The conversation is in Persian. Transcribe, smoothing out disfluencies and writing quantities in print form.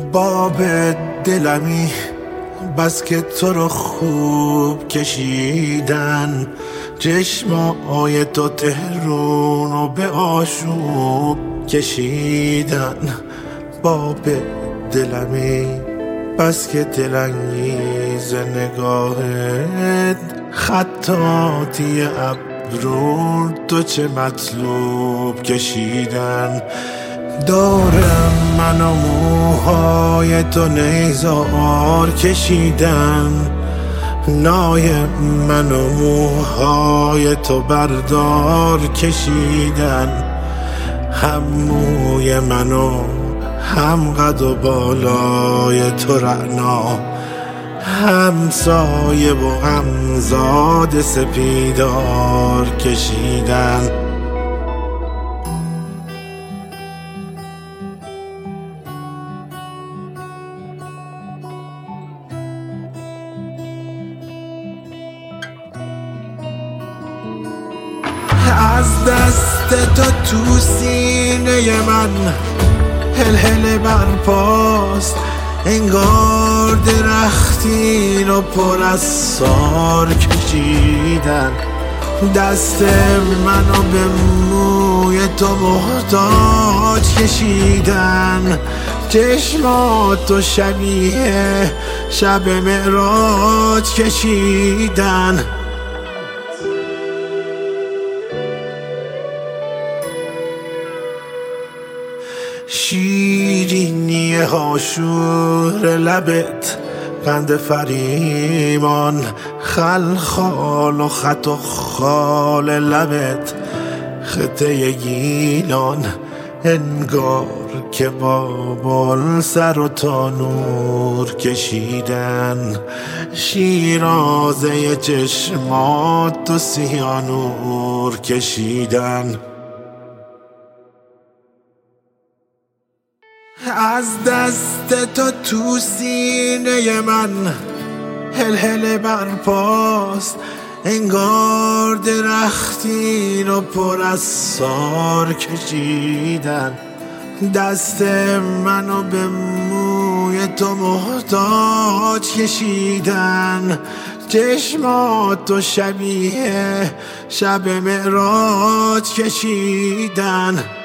باب دلمی بس که تو رو خوب کشیدن، چشمای تو تهرون رو به آشوب کشیدن. باب دلمی بس که دلانگیز نگاهت، خطاطی ابرون تو چه مطلوب کشیدن. دارم من و موهای تو نیزار کشیدن، نای من و موهای تو بردار کشیدن. هم موی من و هم قد و بالای تو رعنا، هم سایه و هم زاد سپیدار کشیدن. از دست تو تو سینه من هل برپاست، انگار درختی رو پر از سار کشیدن. دست منو به موی تو محتاج کشیدن، چشماتو شبیه شب معراج کشیدن. شیرینی هاشور لبت، قند فریمان خلخال و خط و خال لبت، خطه گیلان انگار که بابل سر و تانور کشیدن. شیرازه چشمات و سیانور کشیدن. از دست تو سینه من هل برپاست، انگار درختی رو پر از سار کشیدن. دست منو به موی تو محتاج کشیدن، چشماتو شبیه شب معراج کشیدن.